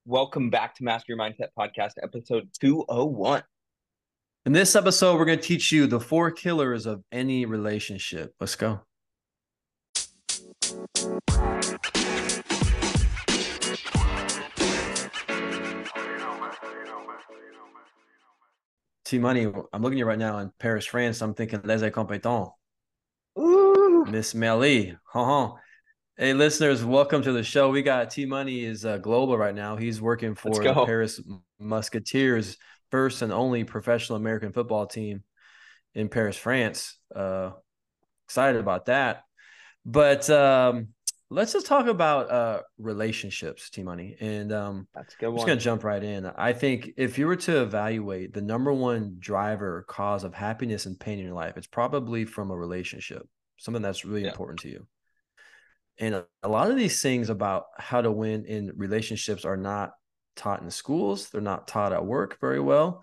Welcome back to Master Your Mindset Podcast, episode 201. In this episode, we're going to teach you the 4 killers of any relationship. Let's go. T Money, I'm looking at you right now in Paris, France. I'm thinking Les Incompetents. Ooh, Miss Melly. Hey, listeners, welcome to the show. We got T Money is global right now. He's working let's for the go. Paris Musketeers, first and only professional American football team in Paris, France. Excited about that. But let's just talk about relationships, T Money. And I'm That's a good just one. gonna jump right in. I think if you were to evaluate the number one driver or cause of happiness and pain in your life, it's probably from a relationship, something that's really Yeah. important to you. And a lot of these things about how to win in relationships are not taught in schools. They're not taught at work very well.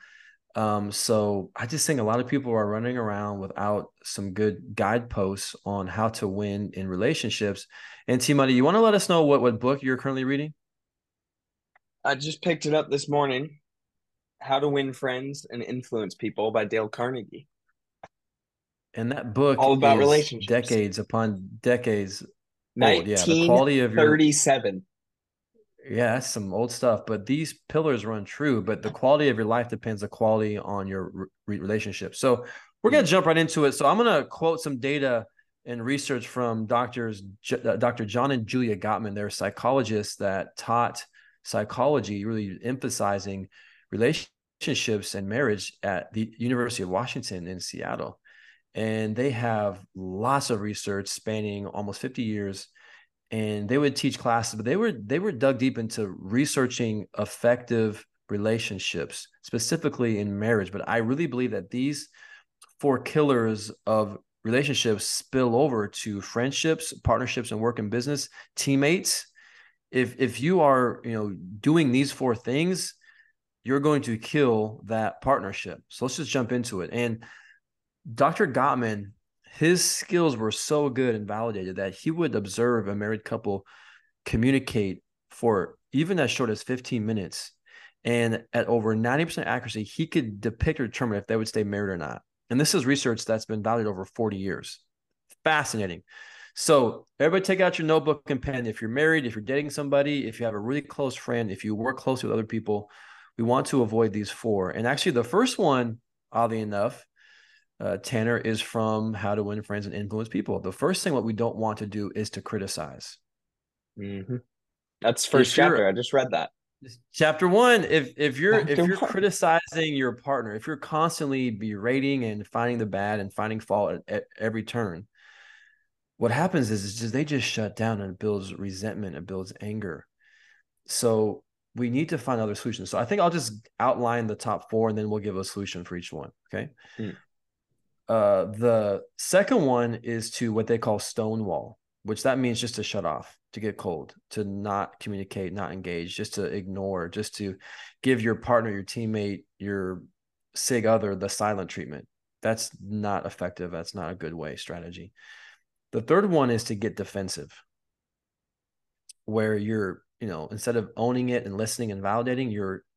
So I just think a lot of people are running around without some good guideposts on how to win in relationships. And T Money, you want to let us know what book you're currently reading? I just picked it up this morning. How to Win Friends and Influence People by Dale Carnegie. And that book All about is relationships. decades upon decades old. Yeah, the quality of your 1937. yeah, that's some old stuff. But these pillars run true. But the quality of your life depends the quality on your relationship. So we're gonna Mm. jump right into it. So I'm gonna quote some data and research from Dr. John and Julia Gottman. They're psychologists that taught psychology, really emphasizing relationships and marriage at the University of Washington in Seattle. And they have lots of research spanning almost 50 years, and they would teach classes, but they were dug deep into researching effective relationships, specifically in marriage. But I really believe that these 4 killers of relationships spill over to friendships, partnerships, and work and business, teammates. If you are doing these 4 things, you're going to kill that partnership. So let's just jump into it. And Dr. Gottman, his skills were so good and validated that he would observe a married couple communicate for even as short as 15 minutes. And at over 90% accuracy, he could depict or determine if they would stay married or not. And this is research that's been validated over 40 years. Fascinating. So, everybody take out your notebook and pen. If you're married, if you're dating somebody, if you have a really close friend, if you work closely with other people, we want to avoid these 4. And actually, the first one, oddly enough, Tanner, is from How to Win Friends and Influence People. The first thing what we don't want to do is to criticize. Hmm. That's first If chapter. you're I just read that. chapter one, if you're Chapter 1. criticizing your partner, if you're constantly berating and finding the bad and finding fault at every turn, what happens is just they just shut down, and it builds resentment, it builds anger. So we need to find other solutions. So I think I'll just outline the top 4, and then we'll give a solution for each one. Okay. Mm. The second one is to what they call stonewall, which that means just to shut off, to get cold, to not communicate, not engage, just to ignore, just to give your partner, your teammate, your sig other the silent treatment. That's not effective. That's not a good way strategy. The third one is to get defensive, where you're instead of owning it and listening and validating,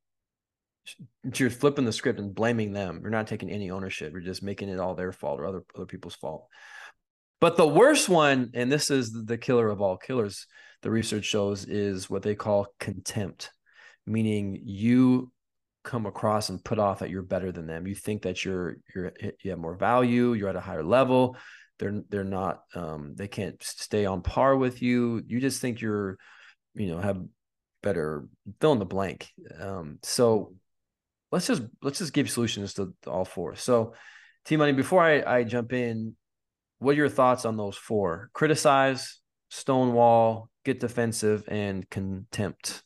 you're flipping the script and blaming them. You're not taking any ownership. You're just making it all their fault or other people's fault. But the worst one, and this is the killer of all killers, the research shows, is what they call contempt, meaning you come across and put off that you're better than them. You think that you have more value, you're at a higher level. They're not they can't stay on par with you. You just think have better fill in the blank. So let's just give solutions to all 4. So T Money, before I jump in, what are your thoughts on those 4? Criticize, stonewall, get defensive, and contempt.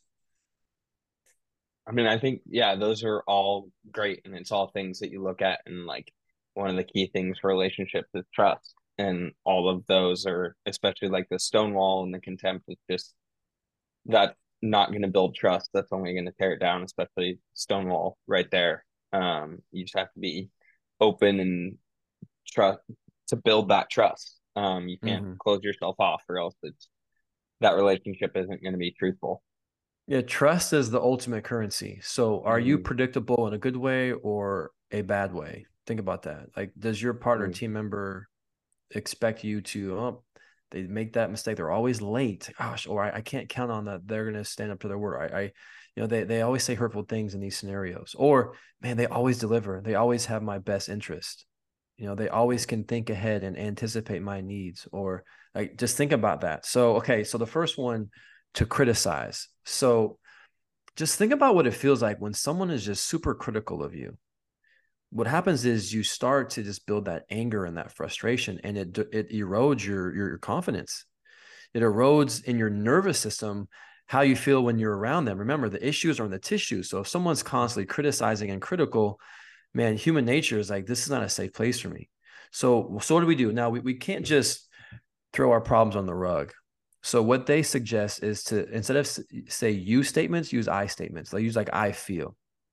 I mean, I think, yeah, those are all great. And it's all things that you look at. And like one of the key things for relationships is trust. And all of those are, especially like the stonewall and the contempt, is just that's not going to build trust. That's only going to tear it down, especially Stonewall right there. You just have to be open and trust to build that trust. You can't Mm-hmm. close yourself off, or else that relationship isn't going to be truthful. Yeah, trust is the ultimate currency. So are you Mm-hmm. predictable in a good way or a bad way? Think about that. Like, does your partner, Mm-hmm. team member expect you to, oh, they make that mistake. They're always late. Gosh, or I can't count on that. They're going to stand up to their word. They always say hurtful things in these scenarios. Or, man, they always deliver. They always have my best interest. They always can think ahead and anticipate my needs. Or like, just think about that. So, okay. So the first one, to criticize. So just think about what it feels like when someone is just super critical of you. What happens is you start to just build that anger and that frustration, and it erodes your confidence. It erodes in your nervous system how you feel when you're around them. Remember, the issues are in the tissue. So if someone's constantly criticizing and critical, man, human nature is like, this is not a safe place for me. So what do we do now? We can't just throw our problems on the rug. So what they suggest is to, instead of say you statements, use I statements. They use like I feel.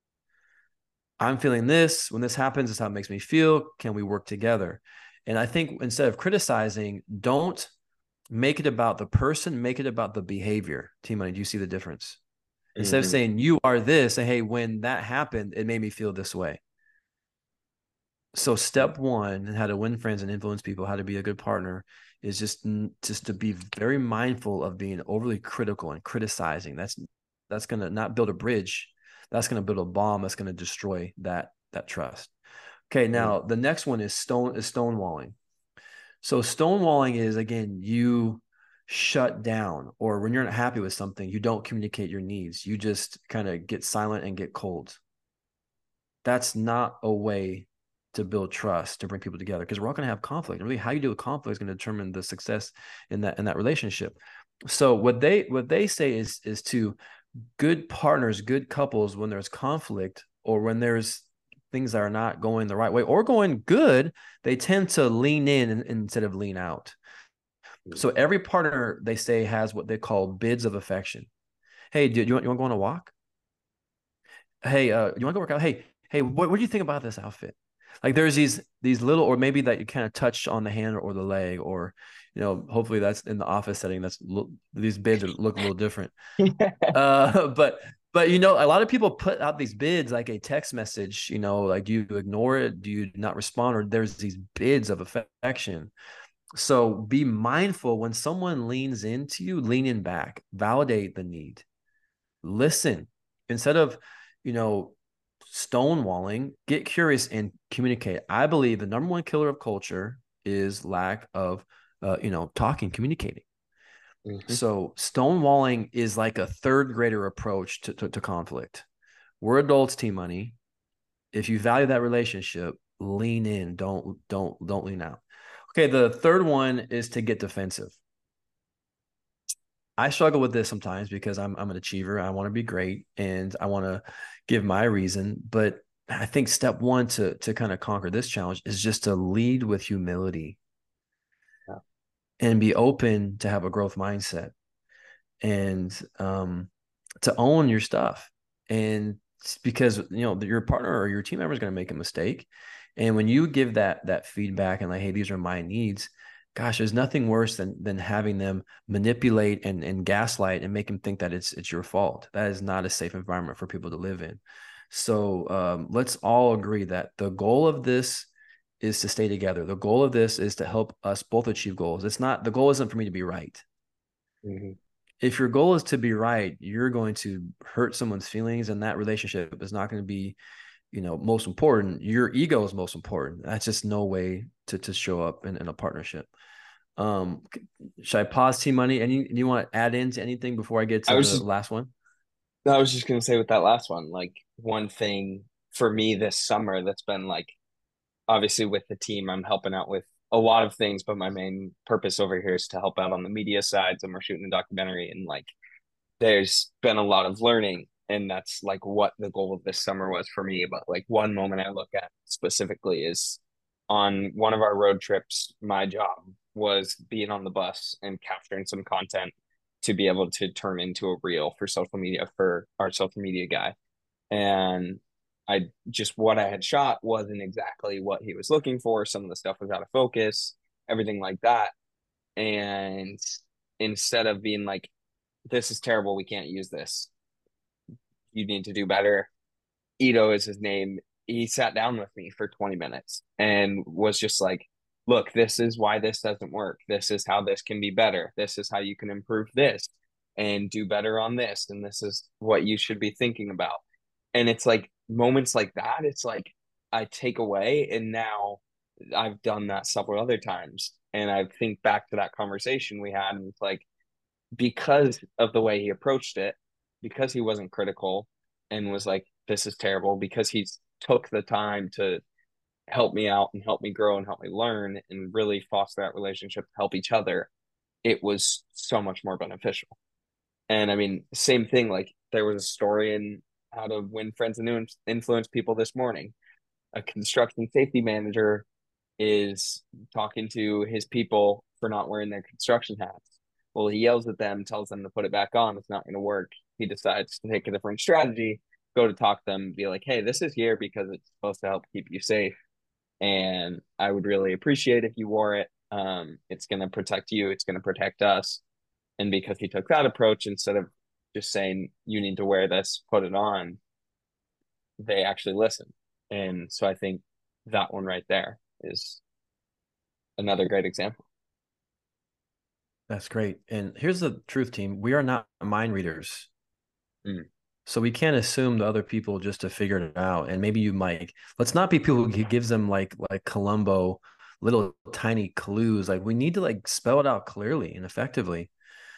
I'm feeling this. When this happens, this is how it makes me feel. Can we work together? And I think instead of criticizing, don't make it about the person, make it about the behavior. Team Money, do you see the difference? Instead of Mm-hmm. saying you are this, say, hey, when that happened, it made me feel this way. So step one, and how to win friends and influence people, how to be a good partner, is just to be very mindful of being overly critical and criticizing. That's going to not build a bridge. That's going to build a bomb. That's going to destroy that trust. Okay, now the next one is stonewalling. So stonewalling is, again, you shut down, or when you're not happy with something, you don't communicate your needs. You just kind of get silent and get cold. That's not a way to build trust, to bring people together, because we're all going to have conflict. And really, how you deal with conflict is going to determine the success in that relationship. So what they say is to good partners, good couples, when there's conflict or when there's things that are not going the right way or going good, they tend to lean in instead of lean out. So every partner, they say, has what they call bids of affection. Hey, do you want to go on a walk? Hey, you want to go work out? Hey, what do you think about this outfit? Like, there's these little, or maybe that you kind of touch on the hand or the leg, or hopefully that's in the office setting. These bids look a little different. But a lot of people put out these bids like a text message. Like, do you ignore it? Do you not respond? Or there's these bids of affection. So be mindful when someone leans into you, lean in back, validate the need, listen instead of, you know, stonewalling, get curious and communicate. I believe the number one killer of culture is lack of, talking, communicating. Mm-hmm. So stonewalling is like a third grader approach to conflict. We're adults, Team Money. If you value that relationship, lean in. Don't lean out. Okay, the third one is to get defensive. I struggle with this sometimes because I'm an achiever. I want to be great and I want to give my reason. But I think step one to kind of conquer this challenge is just to lead with humility Yeah. and be open to have a growth mindset, and to own your stuff. And because your partner or your team member is going to make a mistake, and when you give that feedback and like, hey, these are my needs, gosh, there's nothing worse than having them manipulate and gaslight and make them think that it's your fault. That is not a safe environment for people to live in. So let's all agree that the goal of this is to stay together. The goal of this is to help us both achieve goals. The goal isn't for me to be right. Mm-hmm. If your goal is to be right, you're going to hurt someone's feelings, and that relationship is not going to be, most important. Your ego is most important. That's just no way to show up in a partnership. Um, should I pause, Team Money? You want to add into anything before I get I to was the just last one? I was just gonna say with that last one, like one thing for me this summer that's been like obviously with the team, I'm helping out with a lot of things, but my main purpose over here is to help out on the media side. So we're shooting a documentary and like there's been a lot of learning. And that's like what the goal of this summer was for me. But like one moment I look at specifically is on one of our road trips, my job was being on the bus and capturing some content to be able to turn into a reel for social media for our social media guy. And I just what I had shot wasn't exactly what he was looking for. Some of the stuff was out of focus, everything like that. And instead of being like, this is terrible, we can't use this, you need to do better. Ito is his name. He sat down with me for 20 minutes and was just like, look, this is why this doesn't work. This is how this can be better. This is how you can improve this and do better on this. And this is what you should be thinking about. And it's like moments like that, it's like I take away, and now I've done that several other times. And I think back to that conversation we had, and it's like, because of the way he approached it, because he wasn't critical and was like, this is terrible, because he's took the time to help me out and help me grow and help me learn and really foster that relationship to help each other, it was so much more beneficial. And I mean, same thing, like there was a story in How to Win Friends and Influence People this morning. A construction safety manager is talking to his people for not wearing their construction hats. Well, he yells at them, tells them to put it back on. It's not going to work. He decides to take a different strategy, go to talk to them, be like, hey, this is here because it's supposed to help keep you safe. And I would really appreciate if you wore it. It's going to protect you. It's going to protect us. And because he took that approach, instead of just saying, you need to wear this, put it on, they actually listen. And so I think that one right there is another great example. That's great. And here's the truth, team. We are not mind readers. Mm. So we can't assume the other people just to figure it out. And maybe you might, let's not be people who gives them like Columbo, little tiny clues. Like we need to like spell it out clearly and effectively.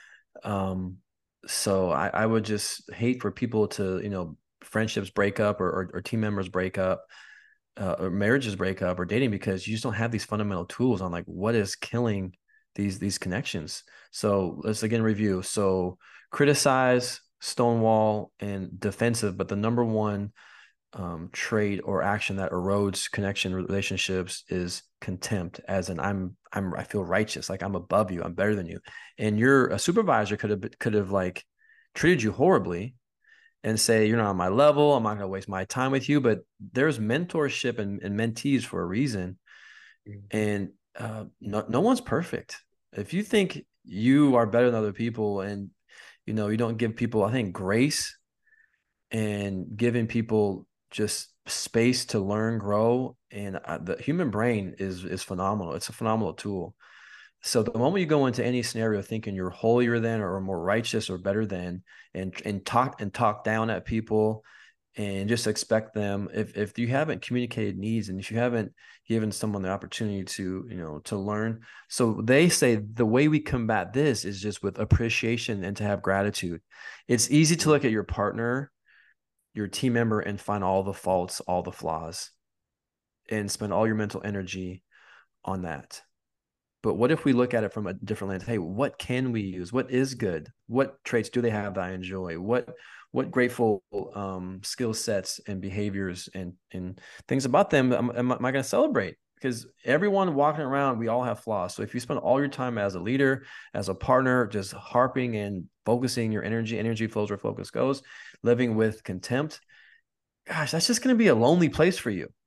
So I would just hate for people to, you know, friendships break up or team members break up, or marriages break up or dating because you just don't have these fundamental tools on like what is killing these connections. So let's again review. So criticize, stonewall, and defensive, but the number one trait or action that erodes connection relationships is contempt, as in I feel righteous, like I'm above you, I'm better than you. And a supervisor could have like treated you horribly and say, you're not on my level, I'm not going to waste my time with you. But there's mentorship and mentees for a reason. And no one's perfect. If you think you are better than other people and, you know, you don't give people, I think, grace and giving people just space to learn, grow. And the human brain is phenomenal. It's a phenomenal tool. So the moment you go into any scenario thinking you're holier than or more righteous or better than, and talk down at people and just expect them, if you haven't communicated needs and if you haven't given someone the opportunity to, you know, to learn. So they say the way we combat this is just with appreciation and to have gratitude. It's easy to look at your partner, your team member, and find all the faults, all the flaws, and spend all your mental energy on that. But what if we look at it from a different lens? Hey, what can we use? What is good? What traits do they have that I enjoy? What grateful skill sets and behaviors and things about them am I going to celebrate? Because everyone walking around, we all have flaws. So if you spend all your time as a leader, as a partner, just harping and focusing your energy flows where focus goes, living with contempt, gosh, that's just going to be a lonely place for you.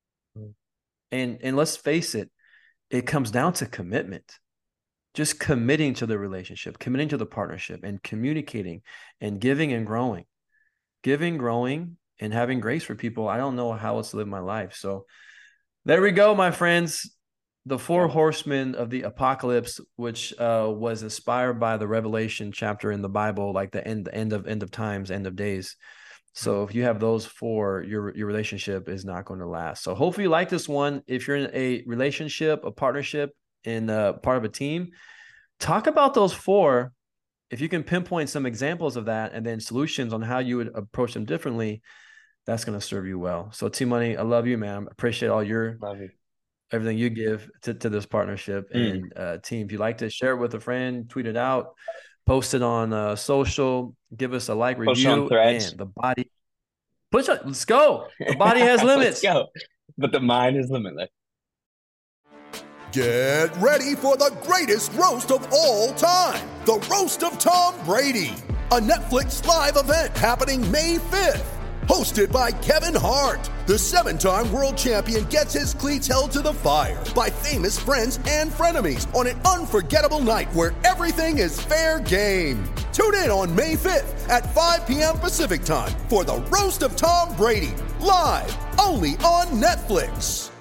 And let's face it, it comes down to commitment, just committing to the relationship, committing to the partnership, and communicating and giving and growing, and having grace for people. I don't know how else to live my life. So there we go, my friends. The 4 horsemen of the apocalypse, which was inspired by the Revelation chapter in the Bible, like the end of times, end of days. So if you have those 4, your relationship is not going to last. So hopefully you like this one. If you're in a relationship, a partnership, in part of a team, talk about those 4. If you can pinpoint some examples of that and then solutions on how you would approach them differently, that's going to serve you well. So T Money, I love you, man. Appreciate all everything you give to this partnership. And team, if you'd like to share it with a friend, tweet it out, post it on social, give us a like, review, and the body. Push it. Let's go. The body has limits. Let's go. But the mind is limitless. Get ready for the greatest roast of all time. The Roast of Tom Brady. A Netflix live event happening May 5th. Hosted by Kevin Hart, the 7-time world champion gets his cleats held to the fire by famous friends and frenemies on an unforgettable night where everything is fair game. Tune in on May 5th at 5 p.m. Pacific Time for the Roast of Tom Brady, live only on Netflix.